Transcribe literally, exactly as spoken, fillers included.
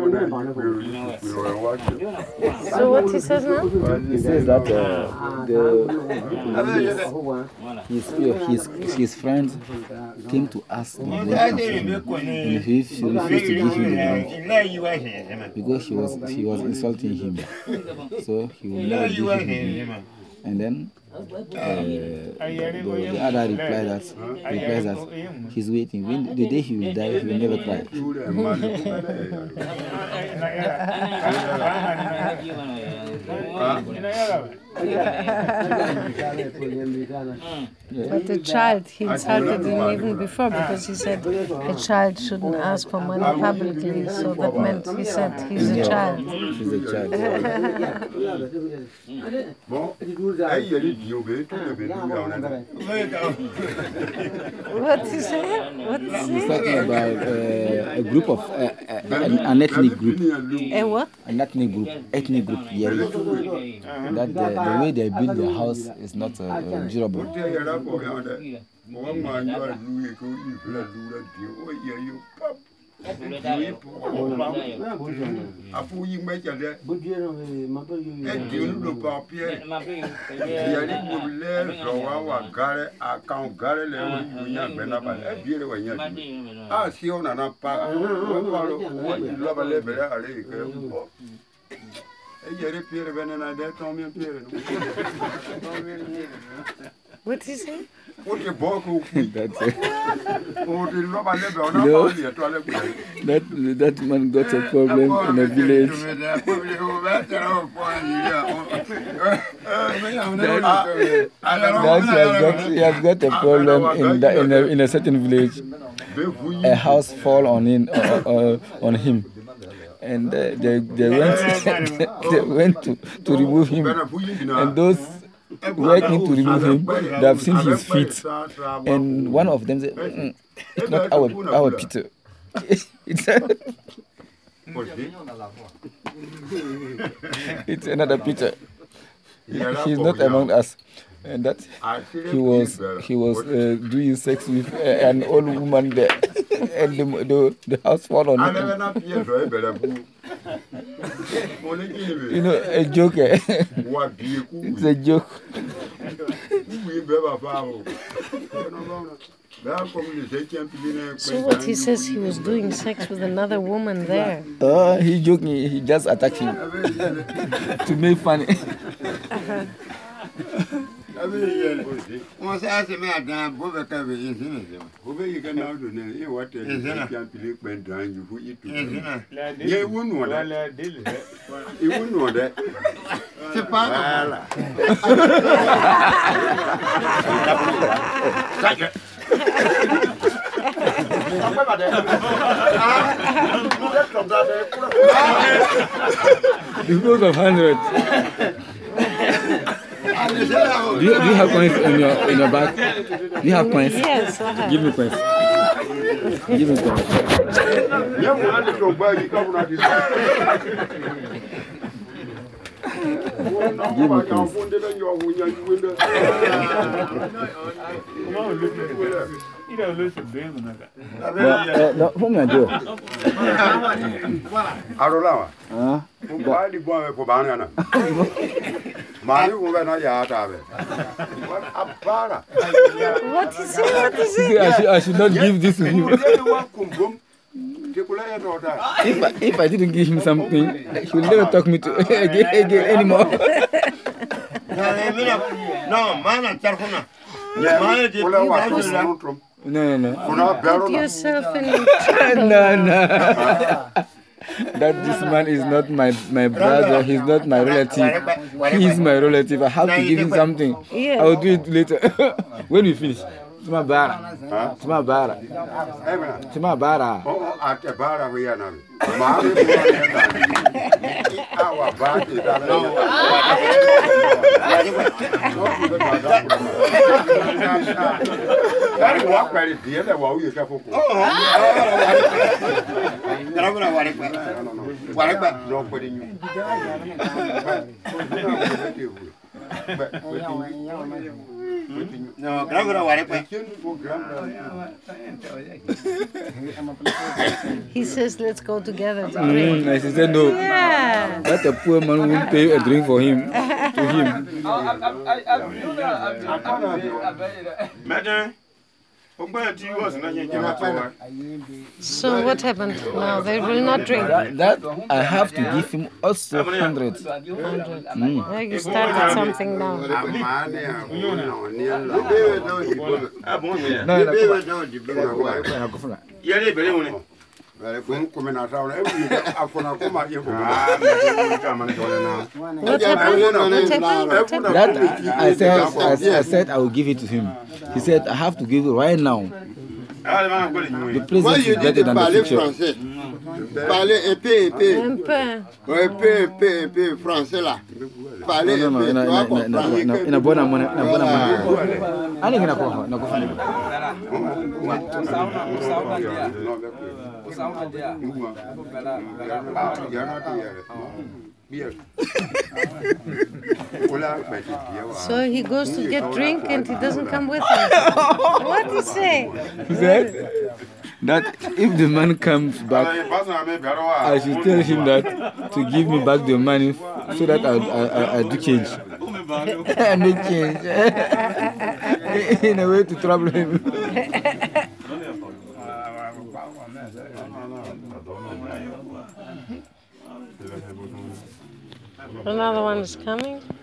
So what he says now? He says that uh, the, his, his, his friends came to ask the blessing of him, and he, she refused to give him the money because she was, she was insulting him. So he will never give him the money. And then uh, the, the other replied that, replies that he's waiting. When the day he will die, he will never cry. But the child, he insulted him even before because he said a child shouldn't ask for money publicly. So that meant he said he's a child. He's a child. What is it? What is He's it? talking about uh, a group of, uh, uh, an, an ethnic group. A what? An ethnic group, ethnic group, Yeri. That the, the way they build their house is not uh, uh, durable. What is it? That's it. No, that, that man got a problem in a village. that, that he, has got, he has got a problem in, the, in, a, in a certain village. A house fall on him, uh, uh, on him. And uh, they, they went, they went to, to remove him. And those working to remove him, they have seen his feet. And one of them said, mm, it's not our, our Peter. it's, a, it's another Peter. He's not among us. And that he was he was uh, doing sex with uh, an old woman there, and the the, the house fall on him. You know, a joke. It's a joke. So what he says he was doing sex with another woman there. Oh, uh, he joking. He just attacked him to make funny. On s'est assez mis à dans pour que tu aies une vous voyez que nous donnons et what est le public ben dans you who eat to yeah you know that you know that c'est pas voilà Because of hundred. Do you, do you have coins in your in your bag? Do you have coins? Yes, I have. Give me coins. Give me coins. Give me coins. Well, uh, who may do? Arolawa. Huh? Why the boy for banana? My woman, I have it. What a para. What is it? What is it? I should, I should not give this to him. if, I, if I didn't give him something, he will never talk me to again, again anymore. No, man, no, no, no. Put yourself in trouble. No, no. That this man is not my, my brother, he's not my relative. He's my relative. I have to give him something. Yeah. I will do it later. When we finish. It's my bara. It's my bara. It's my bara. Oh, at the bar we are now. Our back is that walk by the other while you have. Oh, nobody knew. But No, grandmother ware pa. He says, let's go together to drink. Mm, and she said no. Yeah. That a poor man will pay a drink for him, to him. Madam, So what happened now? They will not drink. That, that I have to give him also hundred. Mm. Yeah, you started something now. No, no, What happened? What happened? What happened? that I said, I, I said I will give it to him. He said I have to give it right now. The present Moi, is je dis better de than the parler future. français. Parler épais, épais. Un peu. Ouais, épais, épais, épais, français là. Parler No, no, épais, no, tu no, vas no, no, no, comprendre. no, in a bona money, in a bona money. Ani kina ko, na ko fani. So he goes to get drink and he doesn't come with us. What he say? He said that if the man comes back, I should tell him that to give me back the money so that I I, I, I do change. I make change in a way to trouble him. Another one is coming.